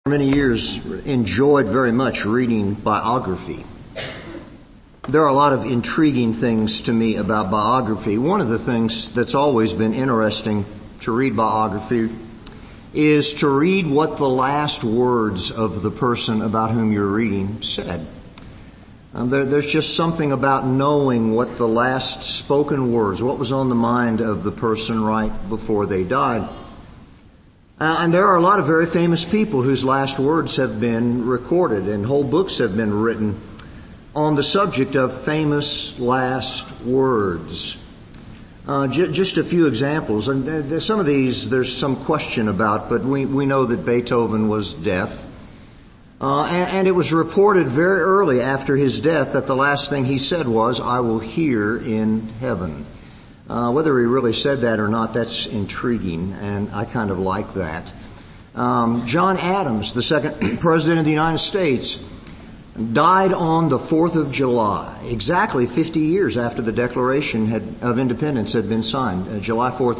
For many years enjoyed very much reading biography. There are a lot of intriguing things to me about biography. One of the things that's always been interesting to read biography is to read what the last words of the person about whom you're reading said. There's just something about knowing what the last spoken words, what was on the mind of the person right before they died. And there are a lot of very famous people whose last words have been recorded, and whole books have been written on the subject of famous last words. Just a few examples, and some of these there's some question about, but we know that Beethoven was deaf. And it was reported very early after his death that the last thing he said was, "I will hear in heaven." Whether he really said that or not, that's intriguing, and I kind of like that. John Adams, the second President of the United States, died on the 4th of July, exactly 50 years after the Declaration of Independence had been signed, July 4th,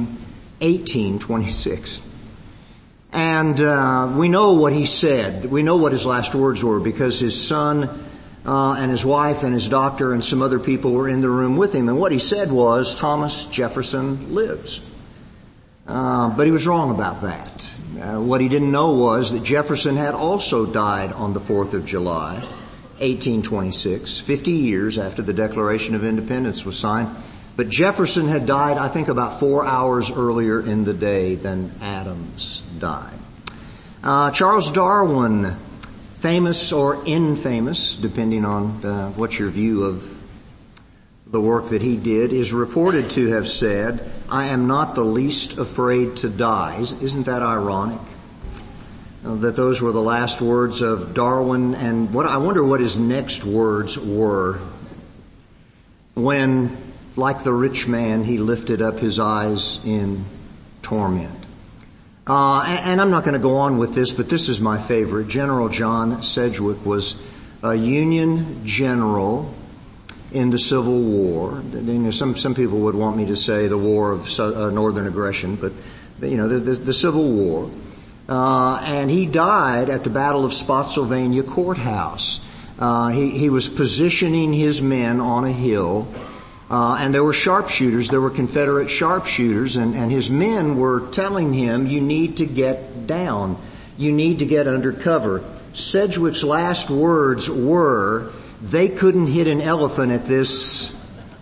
1826. And we know what he said. We know what his last words were because his son and his wife and his doctor and some other people were in the room with him. And what he said was, "Thomas Jefferson lives." But he was wrong about that. What he didn't know was that Jefferson had also died on the 4th of July, 1826, 50 years after the Declaration of Independence was signed. But Jefferson had died, I think, about 4 hours earlier in the day than Adams died. Charles Darwin, famous or infamous, depending on what's your view of the work that he did, is reported to have said, "I am not the least afraid to die." Isn't that ironic? That those were the last words of Darwin, and I wonder what his next words were when, like the rich man, he lifted up his eyes in torment. And I'm not going to go on with this, but this is my favorite. General John Sedgwick was a Union general in the Civil War. Some people would want me to say the War of Northern Aggression, but the Civil War. And he died at the Battle of Spotsylvania Courthouse. He was positioning his men on a hill. And there were sharpshooters, there were Confederate sharpshooters, and his men were telling him, "You need to get down. You need to get under cover." Sedgwick's last words were, "They couldn't hit an elephant at this."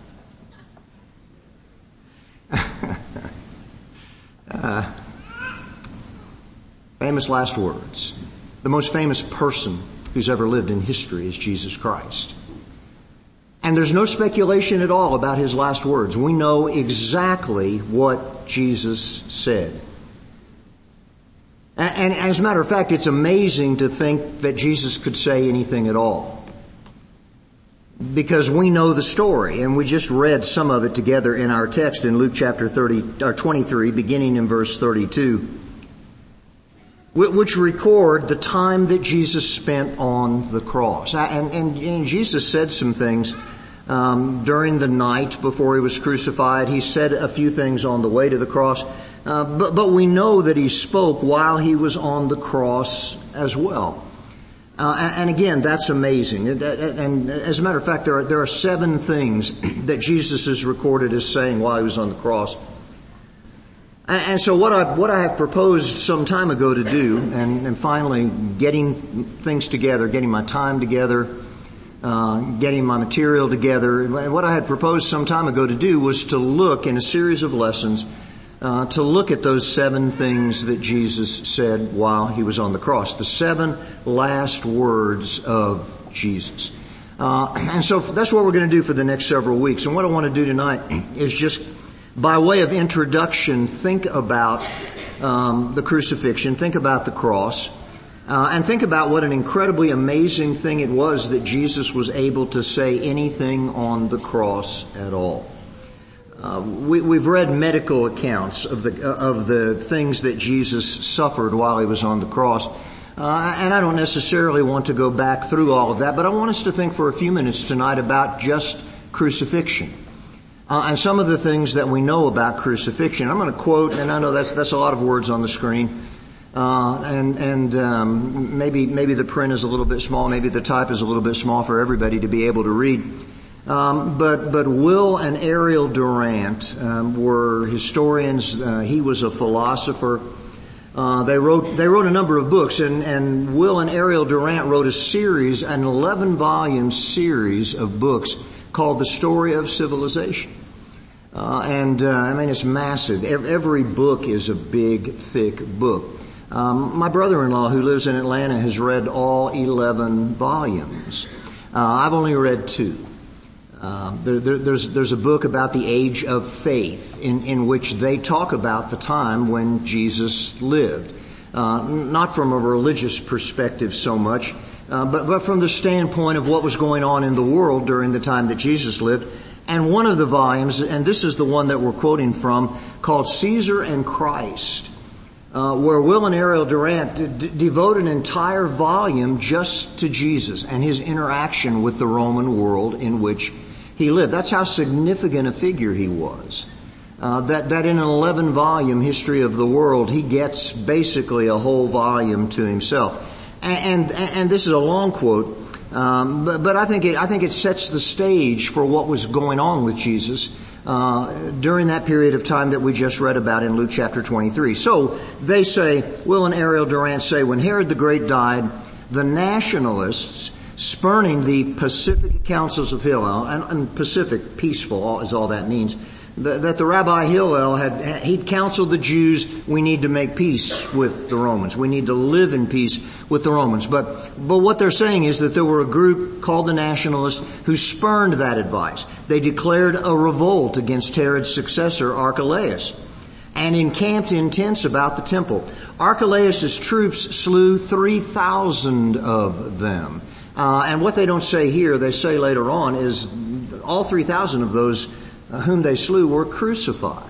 Famous last words. The most famous person who's ever lived in history is Jesus Christ. And there's no speculation at all about his last words. We know exactly what Jesus said. And as a matter of fact, it's amazing to think that Jesus could say anything at all. Because we know the story, and we just read some of it together in our text in Luke chapter 23, beginning in verse 32, which record the time that Jesus spent on the cross. And Jesus said some things during the night before he was crucified. He said a few things on the way to the cross, but we know that he spoke while he was on the cross as well. And again, that's amazing. And as a matter of fact, there are 7 things that Jesus is recorded as saying while he was on the cross. And so what I have proposed some time ago to do, and finally getting things together, getting my time together, getting my material together, what I had proposed some time ago to do was to look in a series of lessons, to look at those 7 things that Jesus said while he was on the cross, the 7 last words of Jesus. And so that's what we're going to do for the next several weeks. And what I want to do tonight is just, by way of introduction, think about the crucifixion, think about the cross, and think about what an incredibly amazing thing it was that Jesus was able to say anything on the cross at all. We've read medical accounts of the things that Jesus suffered while he was on the cross, and I don't necessarily want to go back through all of that, but I want us to think for a few minutes tonight about just crucifixion. And some of the things that we know about crucifixion. I'm going to quote, and I know that's a lot of words on the screen, Maybe the print is a little bit small, maybe the type is a little bit small for everybody to be able to read. But Will and Ariel Durant were historians. He was a philosopher. They wrote a number of books, and Will and Ariel Durant wrote an 11-volume series of books called The Story of Civilization. It's massive. Every book is a big, thick book. My brother-in-law, who lives in Atlanta, has read all 11 volumes. I've only read 2. There's a book about the age of faith in which they talk about the time when Jesus lived. Not from a religious perspective so much, but from the standpoint of what was going on in the world during the time that Jesus lived. And one of the volumes, and this is the one that we're quoting from, called Caesar and Christ, where Will and Ariel Durant devote an entire volume just to Jesus and his interaction with the Roman world in which he lived. That's how significant a figure he was. That in an 11-volume history of the world, he gets basically a whole volume to himself. And this is a long quote, but I think it sets the stage for what was going on with Jesus during that period of time that we just read about in Luke chapter 23. So they say, Will and Ariel Durant say, when Herod the Great died, the nationalists, spurning the pacific counsels of Hillel, and pacific, peaceful is all that means, that the Rabbi Hillel he'd counseled the Jews, we need to make peace with the Romans. We need to live in peace with the Romans. But what they're saying is that there were a group called the Nationalists who spurned that advice. They declared a revolt against Herod's successor, Archelaus, and encamped in tents about the temple. Archelaus' troops slew 3,000 of them. And what they don't say here, they say later on, is all 3,000 of those whom they slew were crucified.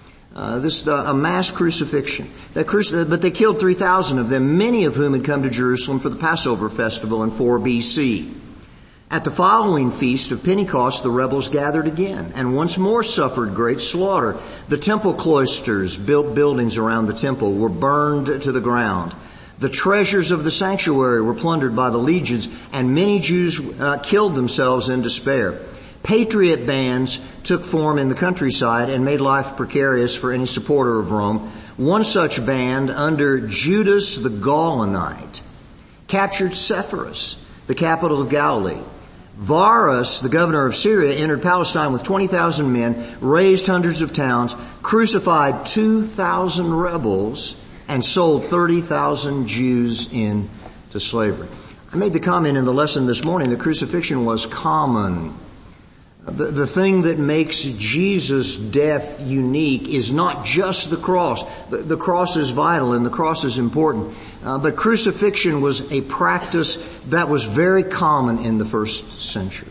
A mass crucifixion. But they killed 3,000 of them, many of whom had come to Jerusalem for the Passover festival in 4 BC. At the following feast of Pentecost, the rebels gathered again and once more suffered great slaughter. The temple cloisters, built buildings around the temple, were burned to the ground. The treasures of the sanctuary were plundered by the legions, and many Jews killed themselves in despair. Patriot bands took form in the countryside and made life precarious for any supporter of Rome. One such band, under Judas the Gaulonite, captured Sepphoris, the capital of Galilee. Varus, the governor of Syria, entered Palestine with 20,000 men, razed hundreds of towns, crucified 2,000 rebels, and sold 30,000 Jews into slavery. I made the comment in the lesson this morning that crucifixion was common. The thing that makes Jesus' death unique is not just the cross. The cross is vital and the cross is important. But crucifixion was a practice that was very common in the first century.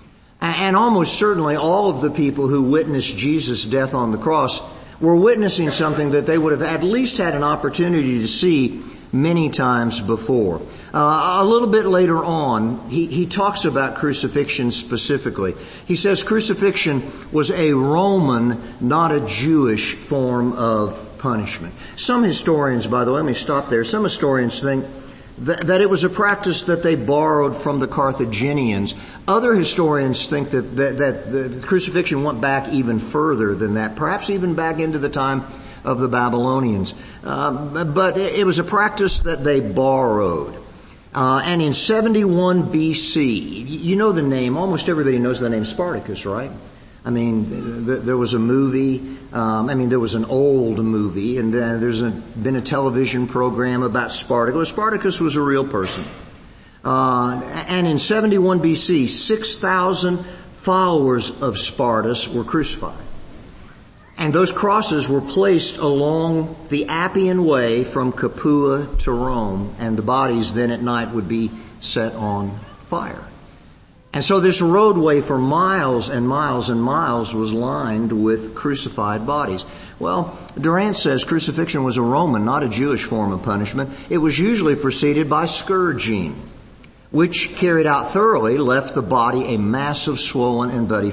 And almost certainly all of the people who witnessed Jesus' death on the cross were witnessing something that they would have at least had an opportunity to see many times before. A little bit later on, he talks about crucifixion specifically. He says crucifixion was a Roman, not a Jewish form of punishment. Some historians, by the way, let me stop there. Some historians think that it was a practice that they borrowed from the Carthaginians. Other historians think that the crucifixion went back even further than that, perhaps even back into the time of the Babylonians. But it was a practice that they borrowed. And in 71 BC, you know the name, almost everybody knows the name Spartacus, right? I mean, there was a movie, there was an old movie, and there's been a television program about Spartacus. Spartacus was a real person. And in 71 BC, 6,000 followers of Spartacus were crucified. And those crosses were placed along the Appian Way from Capua to Rome, and the bodies then at night would be set on fire. And so this roadway for miles and miles and miles was lined with crucified bodies. Well, Durant says crucifixion was a Roman, not a Jewish form of punishment. It was usually preceded by scourging, which, carried out thoroughly, left the body a mass of swollen and bloody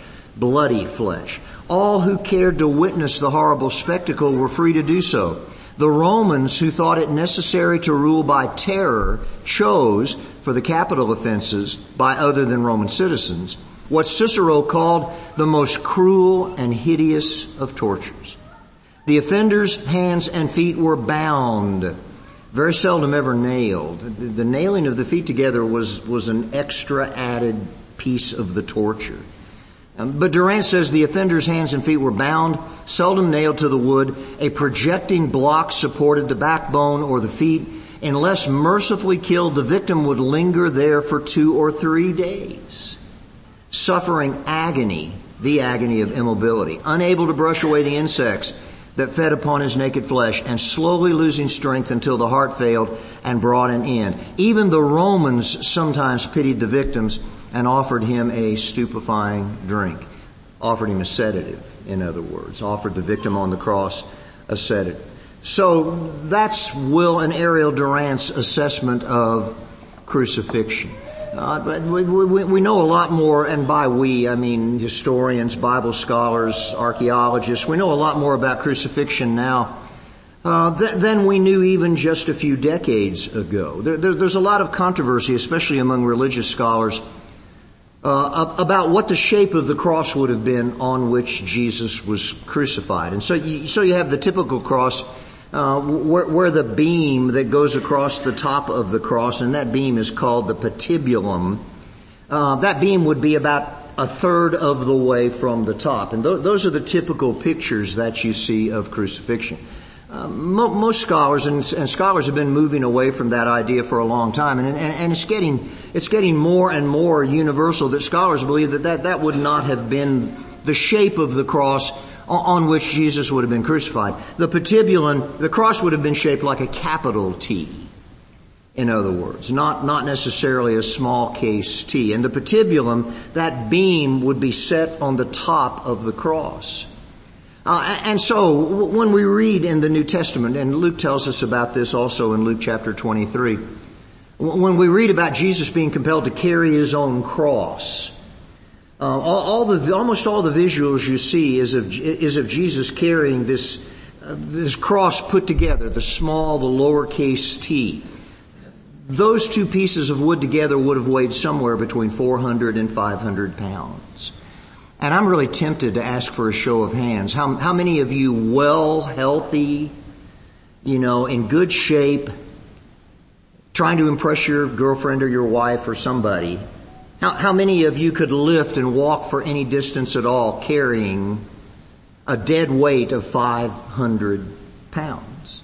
flesh. All who cared to witness the horrible spectacle were free to do so. The Romans, who thought it necessary to rule by terror, chose, for the capital offenses by other than Roman citizens, what Cicero called the most cruel and hideous of tortures. The offenders' hands and feet were bound, very seldom ever nailed. The nailing of the feet together was an extra added piece of the torture. But Durant says the offender's hands and feet were bound, seldom nailed to the wood. A projecting block supported the backbone or the feet. Unless mercifully killed, the victim would linger there for 2 or 3 days, suffering agony, the agony of immobility, unable to brush away the insects that fed upon his naked flesh, and slowly losing strength until the heart failed and brought an end. Even the Romans sometimes pitied the victims and offered him a stupefying drink, offered him a sedative, in other words, offered the victim on the cross a sedative. So that's Will and Ariel Durant's assessment of crucifixion. But we know a lot more, and by we, I mean historians, Bible scholars, archaeologists. We know a lot more about crucifixion now than we knew even just a few decades ago. There's a lot of controversy, especially among religious scholars, about what the shape of the cross would have been on which Jesus was crucified. And so you have the typical cross, where the beam that goes across the top of the cross, and that beam is called the patibulum, that beam would be about a third of the way from the top. And those are the typical pictures that you see of crucifixion. Most scholars and scholars have been moving away from that idea for a long time, and it's getting more and more universal that scholars believe that would not have been the shape of the cross on which Jesus would have been crucified. The patibulum, the cross would have been shaped like a capital T, in other words, not necessarily a small case T. And the patibulum, that beam, would be set on the top of the cross. And so when we read in the New Testament, and Luke tells us about this also in Luke chapter 23, when we read about Jesus being compelled to carry his own cross, almost all the visuals you see is of Jesus carrying this cross put together, the small, the lowercase t. Those two pieces of wood together would have weighed somewhere between 400 and 500 pounds. And I'm really tempted to ask for a show of hands. How many of you well, healthy, in good shape, trying to impress your girlfriend or your wife or somebody, how many of you could lift and walk for any distance at all carrying a dead weight of 500 pounds?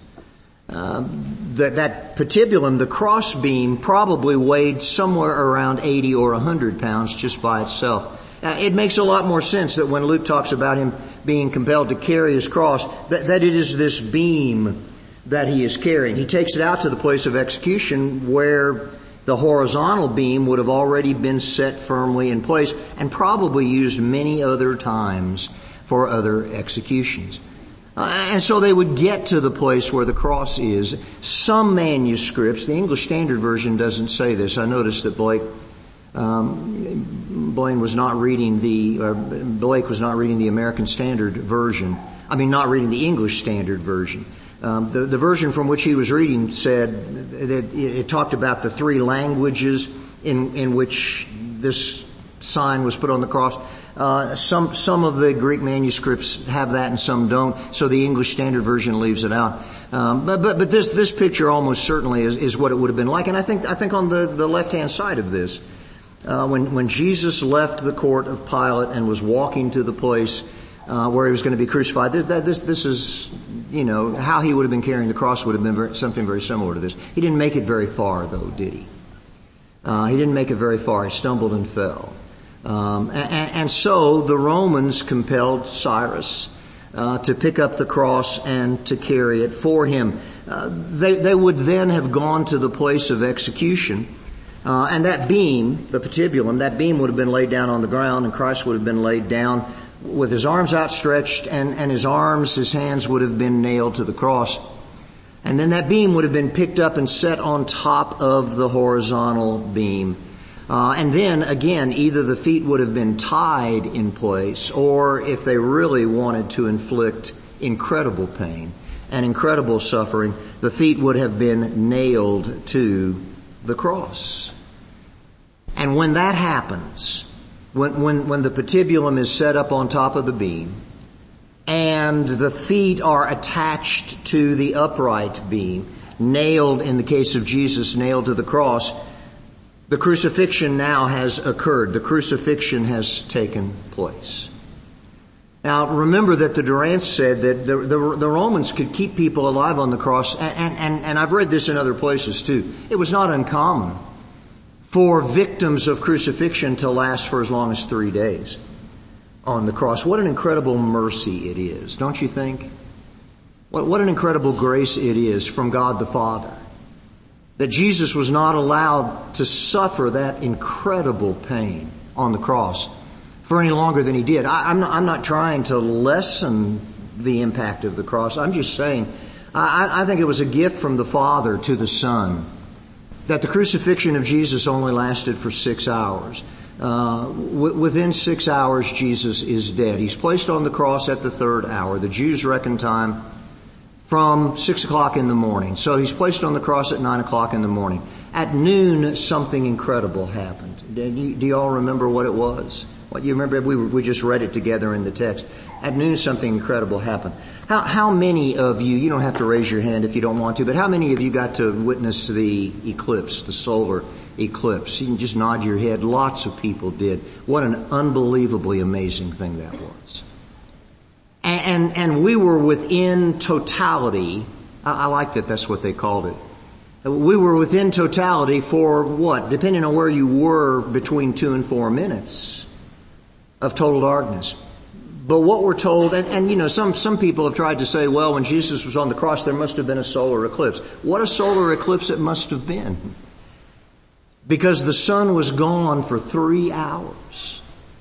That patibulum, the cross beam, probably weighed somewhere around 80 or 100 pounds just by itself. It makes a lot more sense that when Luke talks about him being compelled to carry his cross, that it is this beam that he is carrying. He takes it out to the place of execution where the horizontal beam would have already been set firmly in place and probably used many other times for other executions. And so they would get to the place where the cross is. Some manuscripts, the English Standard Version doesn't say this. I noticed that Blake was not reading the American Standard Version. Not reading the English Standard Version. The version from which he was reading said that it talked about the 3 languages in which this sign was put on the cross. Some of the Greek manuscripts have that and some don't, so the English Standard Version leaves it out. But this picture almost certainly is what it would have been like. And I think on the left-hand side of this, when Jesus left the court of Pilate and was walking to the place where he was going to be crucified, this is, how he would have been carrying the cross would have been something very similar to this. He didn't make it very far, though, did he? He didn't make it very far. He stumbled and fell. And so the Romans compelled Cyrus to pick up the cross and to carry it for him. They would then have gone to the place of execution. And that beam, the patibulum, that beam would have been laid down on the ground, and Christ would have been laid down with his arms outstretched, and his hands would have been nailed to the cross. And then that beam would have been picked up and set on top of the horizontal beam. And then, again, either the feet would have been tied in place, or if they really wanted to inflict incredible pain, and incredible suffering, the feet would have been nailed to the cross. And when that happens, when the patibulum is set up on top of the beam, and the feet are attached to the upright beam, nailed, in the case of Jesus, nailed to the cross, the crucifixion now has occurred. The crucifixion has taken place. Now, remember that the Durants said that the Romans could keep people alive on the cross, and I've read this in other places too. It was not uncommon for victims of crucifixion to last for as long as 3 days on the cross. What an incredible mercy it is, don't you think? What an incredible grace it is from God the Father that Jesus was not allowed to suffer that incredible pain on the cross for any longer than he did. I'm not trying to lessen the impact of the cross. I'm just saying, I think it was a gift from the Father to the Son that the crucifixion of Jesus only lasted for 6 hours. Within 6 hours, Jesus is dead. He's placed on the cross at the 3rd hour. The Jews reckon time from 6 o'clock in the morning. So he's placed on the cross at 9 o'clock in the morning. At noon, something incredible happened. Do you all remember what it was? What you remember? We just read it together in the text. At noon, something incredible happened. How many of you don't have to raise your hand if you don't want to, but how many of you got to witness the eclipse, the solar eclipse? You can just nod your head. Lots of people did. What an unbelievably amazing thing that was. And we were within totality. I like that that's what they called it. We were within totality for what? Depending on where you were, between 2 and 4 minutes of total darkness. But what we're told, and you know, some people have tried to say, well, when Jesus was on the cross, there must have been a solar eclipse. What a solar eclipse it must have been. Because the sun was gone for 3 hours.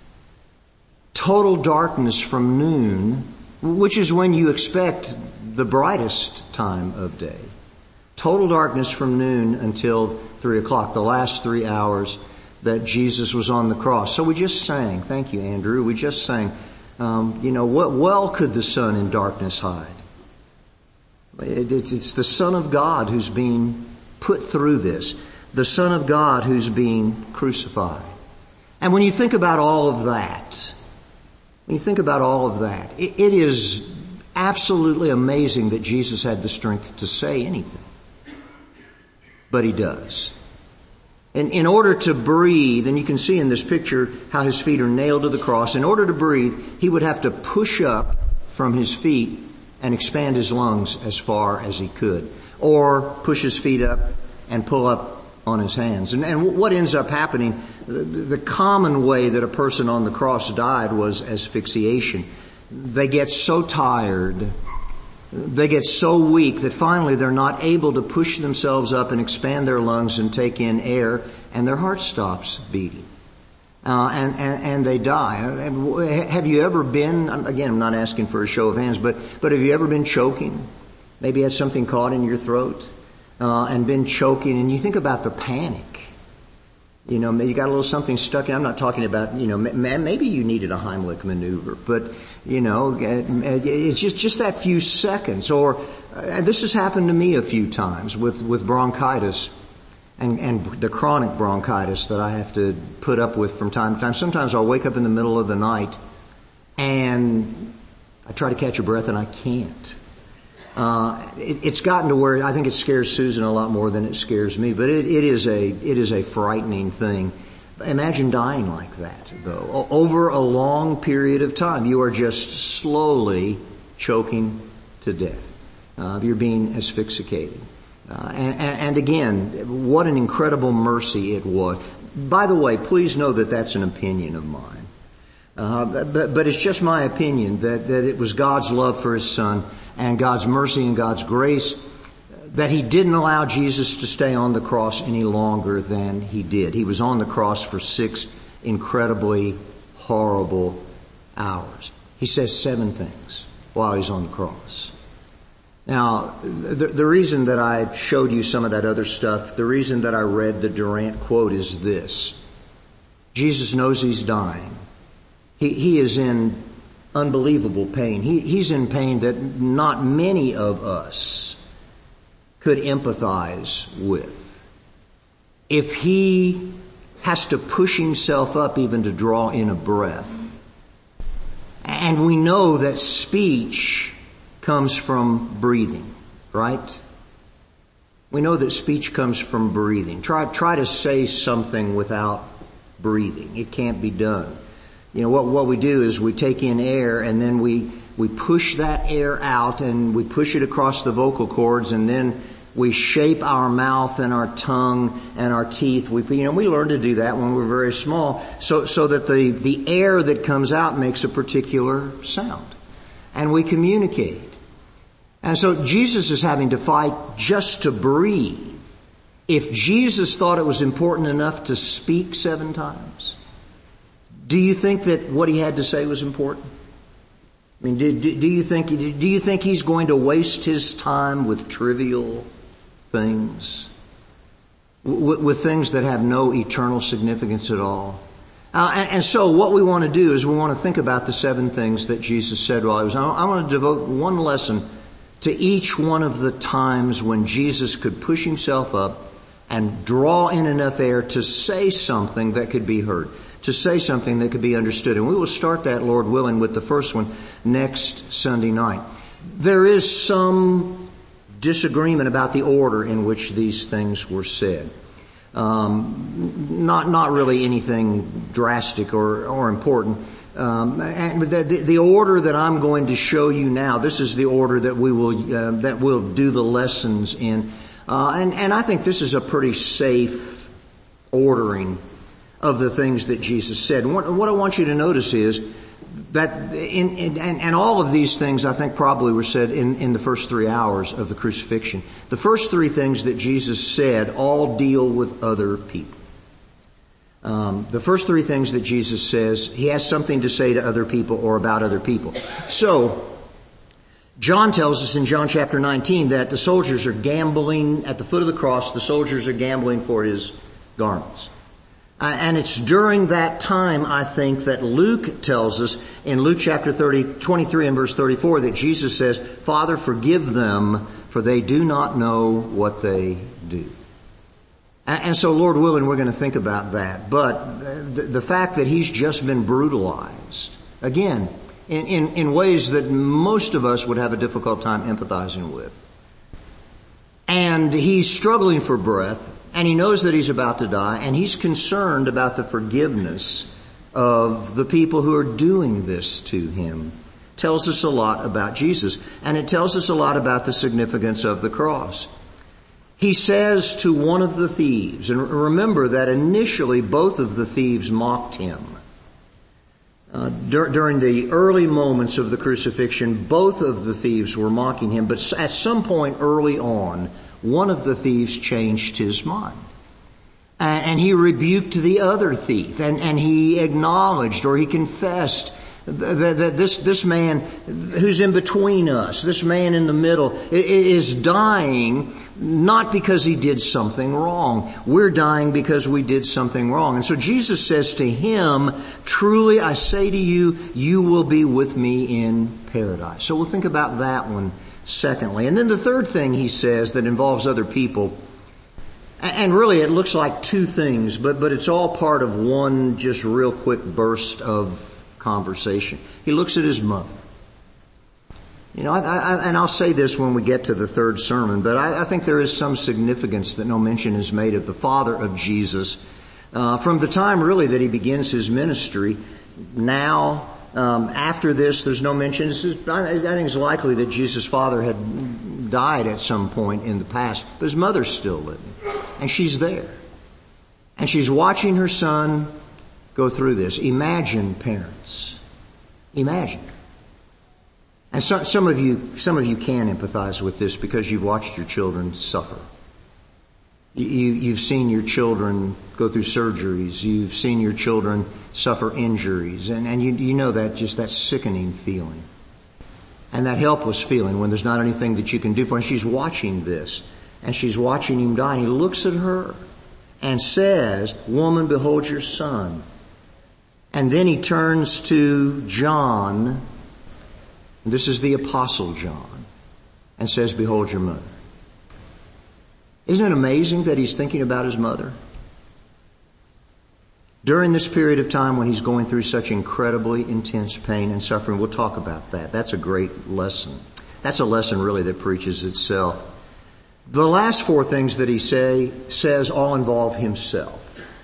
Total darkness from noon, which is when you expect the brightest time of day. Total darkness from noon until 3 o'clock, the last 3 hours that Jesus was on the cross. So we just sang, thank you, Andrew, we just sang, what well could the sun in darkness hide? It's the Son of God who's being put through this. The Son of God who's being crucified. And when you think about all of that, it is absolutely amazing that Jesus had the strength to say anything. But he does. And in order to breathe, and you can see in this picture how his feet are nailed to the cross, in order to breathe, he would have to push up from his feet and expand his lungs as far as he could. Or push his feet up and pull up on his hands. And what ends up happening, the common way that a person on the cross died was asphyxiation. They get so tired, they get so weak that finally they're not able to push themselves up and expand their lungs and take in air, and their heart stops beating. And they die. Have you ever been, again, I'm not asking for a show of hands, but have you ever been choking? Maybe had something caught in your throat, and been choking, and you think about the panic. You know, you got a little something stuck in. I'm not talking about, maybe you needed a Heimlich maneuver, but, it's just that few seconds. Or, this has happened to me a few times with bronchitis and the chronic bronchitis that I have to put up with from time to time. Sometimes I'll wake up in the middle of the night and I try to catch a breath and I can't. It's gotten to where I think it scares Susan a lot more than it scares me, but it is a frightening thing. Imagine dying like that, though. Over a long period of time, you are just slowly choking to death. You're being asphyxiated. And again, what an incredible mercy it was. By the way, please know that that's an opinion of mine. But it's just my opinion that it was God's love for His Son and God's mercy and God's grace that He didn't allow Jesus to stay on the cross any longer than He did. He was on the cross for 6 incredibly horrible hours. He says 7 things while He's on the cross. Now, the reason that I showed you some of that other stuff, the reason that I read the Durant quote is this. Jesus knows He's dying. He is in unbelievable pain. He's in pain that not many of us could empathize with. If he has to push himself up even to draw in a breath. And we know that speech comes from breathing, right? We know that speech comes from breathing. Try to say something without breathing. It can't be done. You know, what we do is we take in air and then we push that air out and we push it across the vocal cords, and then we shape our mouth and our tongue and our teeth. We learn to do that when we're very small so that the air that comes out makes a particular sound. And we communicate. And so Jesus is having to fight just to breathe. If Jesus thought it was important enough to speak 7 times, do you think that what he had to say was important? I mean, do you think he's going to waste his time with trivial things? With things that have no eternal significance at all? And so what we want to do is we want to think about the 7 things that Jesus said while he was on. I want to devote one lesson to each one of the times when Jesus could push himself up and draw in enough air to say something that could be heard, to say something that could be understood. And we will start that, Lord willing, with the first one next Sunday night. There is some disagreement about the order in which these things were said. Not really anything drastic or important. And the order that I'm going to show you now, this is the order that we'll do the lessons in. And I think this is a pretty safe ordering of the things that Jesus said. And what I want you to notice is that and all of these things I think probably were said in the first 3 hours of the crucifixion. The first 3 things that Jesus said all deal with other people. The first 3 things that Jesus says, he has something to say to other people or about other people. So, John tells us in John chapter 19 that the soldiers are gambling at the foot of the cross. The soldiers are gambling for his garments. And it's during that time, I think, that Luke tells us in Luke chapter 23 and verse 34 that Jesus says, "Father, forgive them, for they do not know what they do." And so, Lord willing, we're going to think about that. But the fact that he's just been brutalized, again, in ways that most of us would have a difficult time empathizing with. And he's struggling for breath, and he knows that he's about to die, and he's concerned about the forgiveness of the people who are doing this to him. Tells us a lot about Jesus, and it tells us a lot about the significance of the cross. He says to one of the thieves, and remember that initially both of the thieves mocked him. During the early moments of the crucifixion, both of the thieves were mocking him, but at some point early on, one of the thieves changed his mind. And he rebuked the other thief, and he acknowledged or he confessed that this man who's in between us, this man in the middle, is dying not because he did something wrong. We're dying because we did something wrong. And so Jesus says to him, "Truly I say to you, you will be with me in paradise." So we'll think about that one secondly. And then the third thing he says that involves other people, and really it looks like 2 things, but it's all part of one just real quick burst of conversation. He looks at his mother. You know, and I'll say this when we get to the third sermon, but I think there is some significance that no mention is made of the father of Jesus from the time really that he begins his ministry. Now, after this, there's no mention. I think it's likely that Jesus' father had died at some point in the past, but his mother's still living, and she's there, and she's watching her son go through this. Imagine, parents. Imagine. And some of you can empathize with this because you've watched your children suffer. You've seen your children go through surgeries. You've seen your children suffer injuries. And you know that sickening feeling. And that helpless feeling when there's not anything that you can do for him. She's watching this. And she's watching him die. And he looks at her and says, "Woman, behold your son." And then he turns to John This is the Apostle John, and says, behold your mother. Isn't it amazing that he's thinking about his mother? During this period of time when he's going through such incredibly intense pain and suffering, we'll talk about that. That's a great lesson. That's a lesson really that preaches itself. The last four things that he says all involve himself.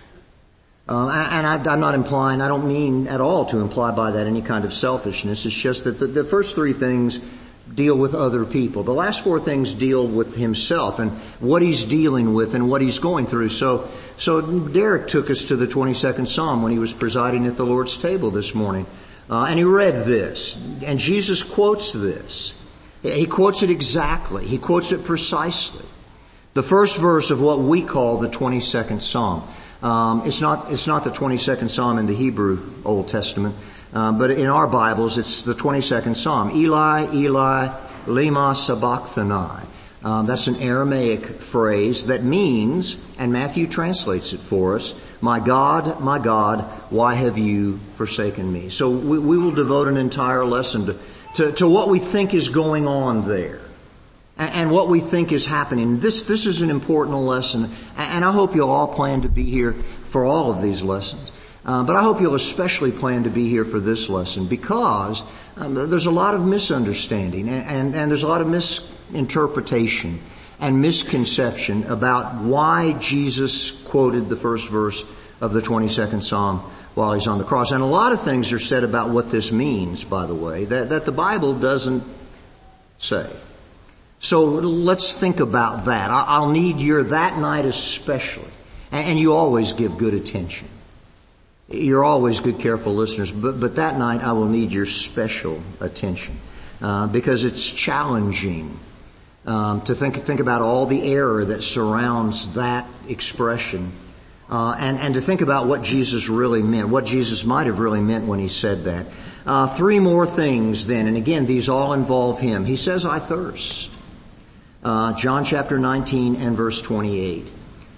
And I'm not implying, I don't mean at all to imply by that any kind of selfishness. It's just that the first three things deal with other people. The last four things deal with himself and what he's dealing with and what he's going through. So Derek took us to the 22nd Psalm when he was presiding at the Lord's table this morning. And he read this. And Jesus quotes this. He quotes it exactly. He quotes it precisely. The first verse of what we call the 22nd Psalm. It's not the 22nd Psalm in the Hebrew Old Testament, but in our Bibles it's the 22nd Psalm. Eli, Eli, lema sabachthani. That's an Aramaic phrase that means, and Matthew translates it for us, my God, why have you forsaken me? So we will devote an entire lesson to what we think is going on there. And what we think is happening. This is an important lesson, and I hope you'll all plan to be here for all of these lessons. But I hope you'll especially plan to be here for this lesson because there's a lot of misunderstanding and there's a lot of misinterpretation and misconception about why Jesus quoted the first verse of the 22nd Psalm while he's on the cross. And a lot of things are said about what this means, by the way, that the Bible doesn't say. So let's think about that. I'll need that night especially. And you always give good attention. You're always good, careful listeners. But that night I will need your special attention. Because it's challenging to think about all the error that surrounds that expression. And to think about what Jesus really meant, what Jesus might have really meant when he said that. Three more things then, and again, these all involve him. He says, I thirst. John chapter 19 and verse 28.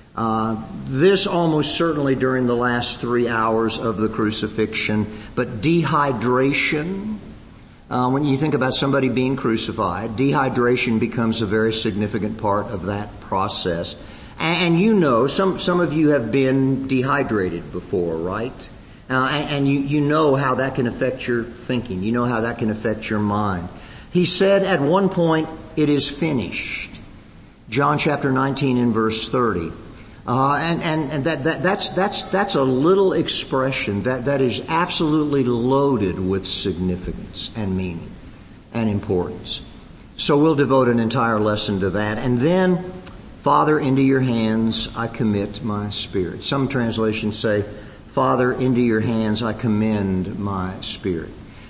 This almost certainly during the last 3 hours of the crucifixion, but dehydration, when you think about somebody being crucified, dehydration becomes a very significant part of that process. And you know, some of you have been dehydrated before, right? And you know how that can affect your thinking. You know how that can affect your mind. He said at one point, it is finished. John chapter 19 and verse 30. And that's a little expression that is absolutely loaded with significance and meaning and importance. So we'll devote an entire lesson to that. And then, Father, into your hands I commit my spirit. Some translations say, Father, into your hands I commend my spirit.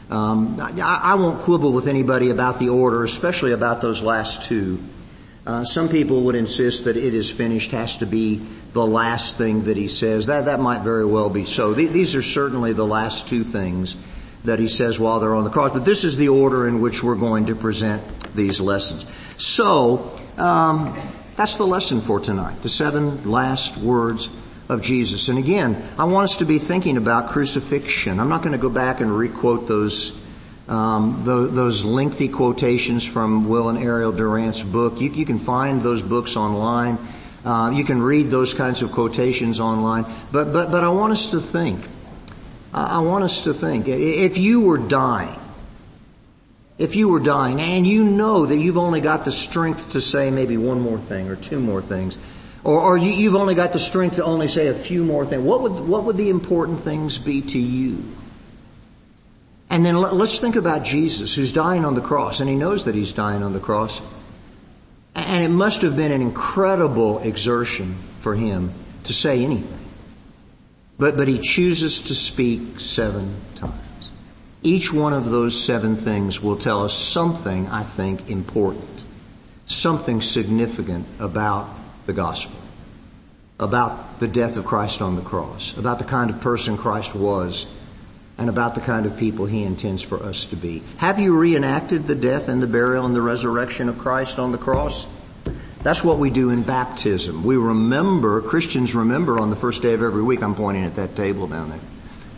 I won't quibble with anybody about the order, especially about those last two. Some people would insist that it is finished has to be the last thing that he says. That might very well be so. These are certainly the last two things that he says while they're on the cross. But this is the order in which we're going to present these lessons. So, that's the lesson for tonight. The 7 last words of Jesus. And again, I want us to be thinking about crucifixion. I'm not going to go back and re-quote those lengthy quotations from Will and Ariel Durant's book. You can find those books online. You can read those kinds of quotations online. But I want us to think. I want us to think. If you were dying and you know that you've only got the strength to say maybe one more thing or two more things, or you've only got the strength to only say a few more things, what would the important things be to you? And then let's think about Jesus who's dying on the cross, and he knows that he's dying on the cross. And it must have been an incredible exertion for him to say anything. But he chooses to speak 7 times. Each one of those 7 things will tell us something, I think, important. Something significant about the gospel. About the death of Christ on the cross. About the kind of person Christ was. And about the kind of people he intends for us to be. Have you reenacted the death and the burial and the resurrection of Christ on the cross? That's what we do in baptism. Christians remember on the first day of every week. I'm pointing at that table down there.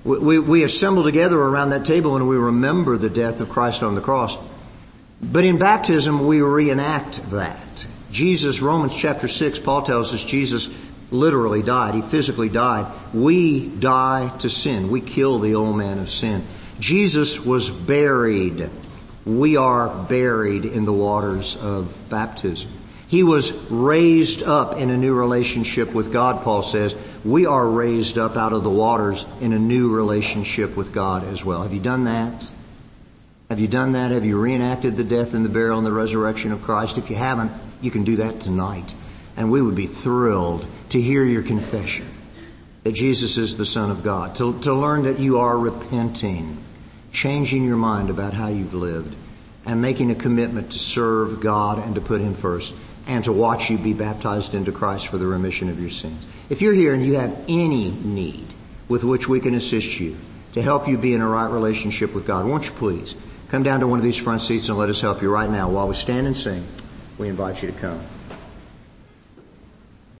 We assemble together around that table and we remember the death of Christ on the cross. But in baptism, we reenact that. Jesus, Romans chapter 6, Paul tells us Jesus literally died. He physically died. We die to sin. We kill the old man of sin. Jesus was buried. We are buried in the waters of baptism. He was raised up in a new relationship with God, Paul says. We are raised up out of the waters in a new relationship with God as well. Have you done that? Have you done that? Have you reenacted the death and the burial and the resurrection of Christ? If you haven't, you can do that tonight. And we would be thrilled to hear your confession that Jesus is the Son of God, to learn that you are repenting, changing your mind about how you've lived, and making a commitment to serve God and to put Him first, and to watch you be baptized into Christ for the remission of your sins. If you're here and you have any need with which we can assist you to help you be in a right relationship with God, won't you please come down to one of these front seats and let us help you right now. While we stand and sing, we invite you to come.